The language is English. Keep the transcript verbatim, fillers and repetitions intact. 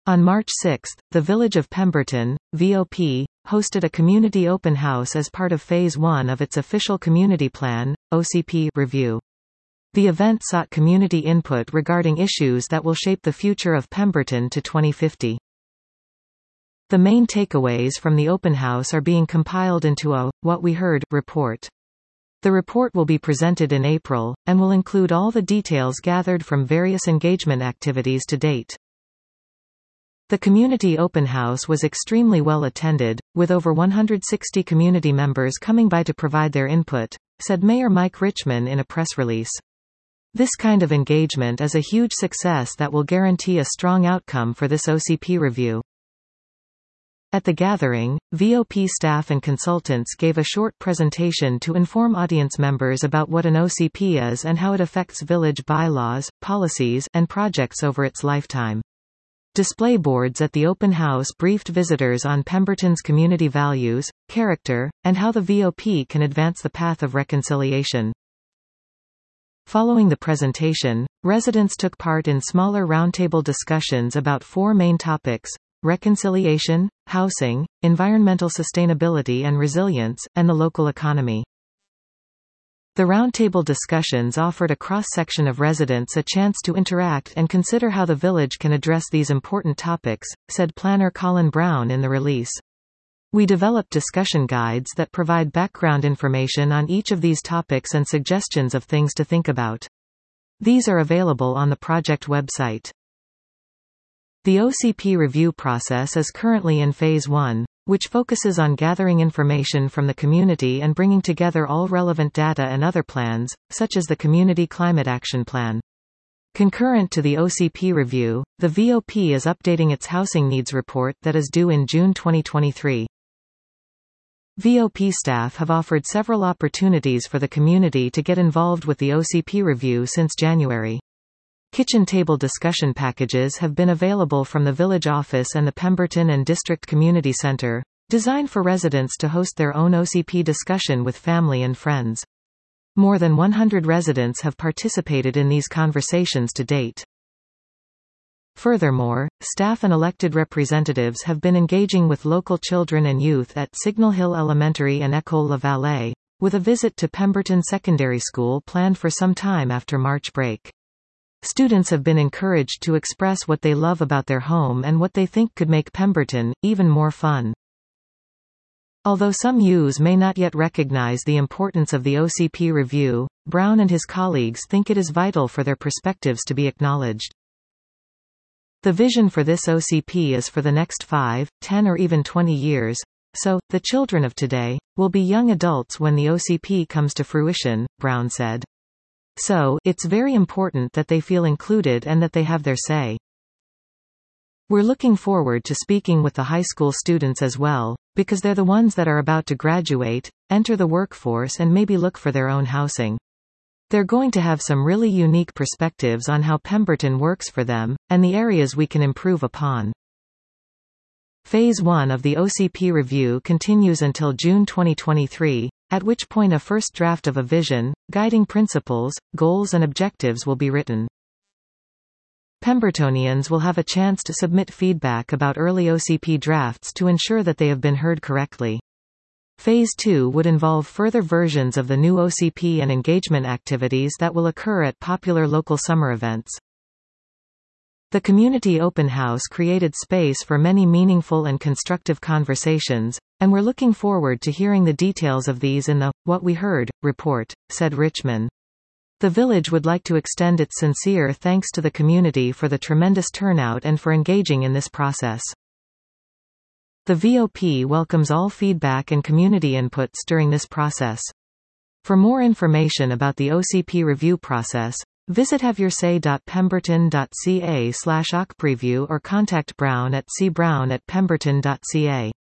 On March sixth, the Village of Pemberton, V O P, hosted a community open house as part of Phase one of its official Community Plan, O C P, review. The event sought community input regarding issues that will shape the future of Pemberton to twenty fifty. The main takeaways from the open house are being compiled into a "What We Heard" report. The report will be presented in April, and will include all the details gathered from various engagement activities to date. The community open house was extremely well attended, with over one hundred sixty community members coming by to provide their input, said Mayor Mike Richman in a press release. This kind of engagement is a huge success that will guarantee a strong outcome for this O C P review. At the gathering, V O P staff and consultants gave a short presentation to inform audience members about what an O C P is and how it affects village bylaws, policies, and projects over its lifetime. Display boards at the open house briefed visitors on Pemberton's community values, character, and how the V O P can advance the path of reconciliation. Following the presentation, residents took part in smaller roundtable discussions about four main topics: reconciliation, housing, environmental sustainability and resilience, and the local economy. The roundtable discussions offered a cross-section of residents a chance to interact and consider how the village can address these important topics, said planner Colin Brown in the release. We developed discussion guides that provide background information on each of these topics and suggestions of things to think about. These are available on the project website. The O C P review process is currently in Phase one, which focuses on gathering information from the community and bringing together all relevant data and other plans, such as the Community Climate Action Plan. Concurrent to the O C P review, the V O P is updating its Housing Needs Report that is due in June twenty twenty-three. V O P staff have offered several opportunities for the community to get involved with the O C P review since January. Kitchen table discussion packages have been available from the village office and the Pemberton and District Community Center, designed for residents to host their own O C P discussion with family and friends. More than one hundred residents have participated in these conversations to date. Furthermore, staff and elected representatives have been engaging with local children and youth at Signal Hill Elementary and École La Vallée, with a visit to Pemberton Secondary School planned for some time after March break. Students have been encouraged to express what they love about their home and what they think could make Pemberton even more fun. Although some youths may not yet recognize the importance of the O C P review, Brown and his colleagues think it is vital for their perspectives to be acknowledged. The vision for this O C P is for the next five, ten or even twenty years, so, the children of today, will be young adults when the O C P comes to fruition, Brown said. So, it's very important that they feel included and that they have their say. We're looking forward to speaking with the high school students as well, because they're the ones that are about to graduate, enter the workforce and maybe look for their own housing. They're going to have some really unique perspectives on how Pemberton works for them, and the areas we can improve upon. Phase one of the O C P review continues until June twenty twenty-three, at which point a first draft of a vision, guiding principles, goals and objectives will be written. Pembertonians will have a chance to submit feedback about early O C P drafts to ensure that they have been heard correctly. Phase two would involve further versions of the new O C P and engagement activities that will occur at popular local summer events. The community open house created space for many meaningful and constructive conversations, and we're looking forward to hearing the details of these in the What We Heard report, said Richman. The village would like to extend its sincere thanks to the community for the tremendous turnout and for engaging in this process. The V O P welcomes all feedback and community inputs during this process. For more information about the O C P review process, visit have your say dot pemberton dot c a slash o c preview or contact Brown at c brown at pemberton dot c a.